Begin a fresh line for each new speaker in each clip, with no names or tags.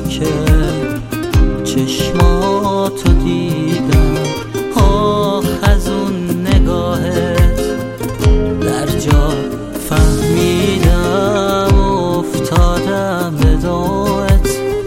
که چشماتو دیدم، آخ از اون نگاهت در جا فهمیدم، افتادم به دامت،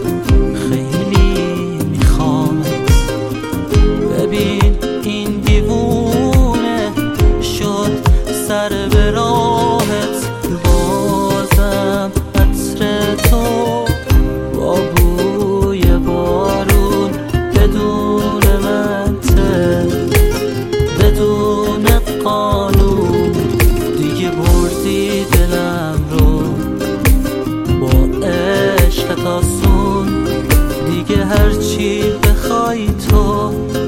خیلی میخوامت. ببین این دیوونه شد سر به راهت، بازم عطر تو با بوی بارون، بدون منطق بدون قانون، دیگه بردی دلم رو با عشقت آسون. دیگه هرچی بخوای تو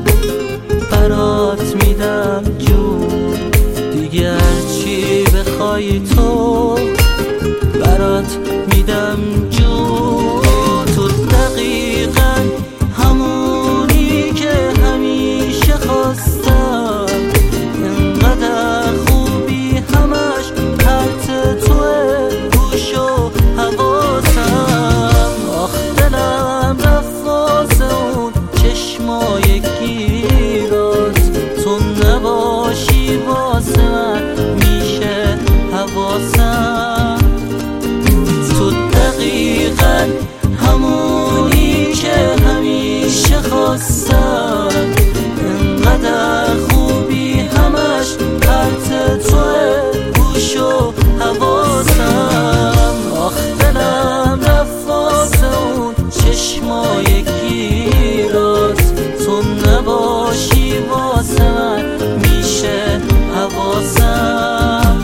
برات میدم جون، دیگه هرچی بخوای تو برات میدم جون. تو دقیقاً همونی که همیشه خواستم، اینقدر خوبی همش پرت توه، گوش و حواسم. آخ دلم رفت واسه اون چشمای گیرات، تو نباشی واسه من میشه حواسم. تو دقیقاً همونی که همیشه خواستم، اینقدر خوبی همش پرت توه، گوش و حواسم. آخ دلم رفت واسه اون چشمای گیرات، تو نباشی واسه من میشه حواسم.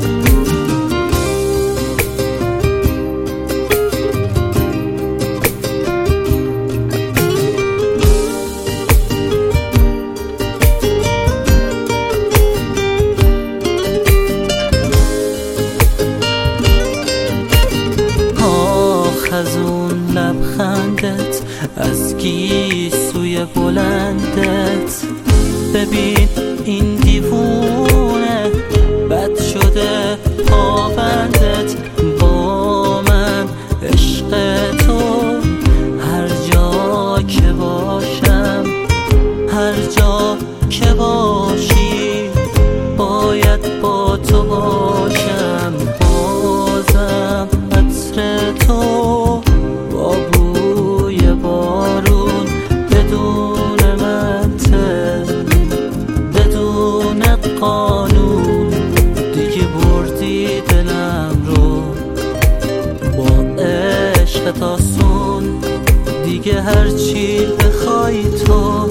از اون لبخندت، از گیسوی بلندت، ببین این دیوونه بد شده پابندت با من. عشق تو هر جا که باشم، هر جا که باشی باید با تو باشم. بازم عطر تو با بوی بارون، بدون منطق بدون قانون، دیگه بردی دلم رو با عشقت آسون. دیگه هرچی بخوای تو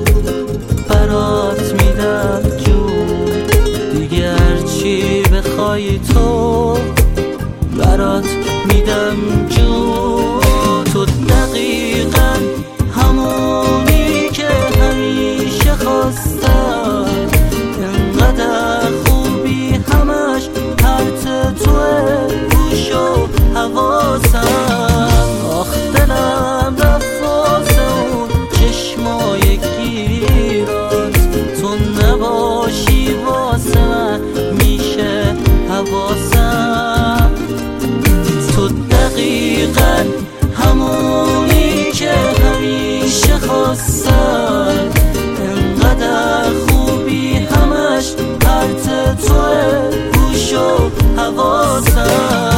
برات میدم جون، دیگه هرچی بخوای تو برات میدم جون. تو دقیقاً همونی که همیشه خواستم، اینقدر خوبی همش پرت توه، گوش و حواسم. آخ دلم رفت واسه اون چشمای گیرات، تو نباشی واسه من میشه حواسم. تو دقیقاً همونی که همیشه خواستم، اینقدر خوبی همش پرت توه، گوش و حواسم.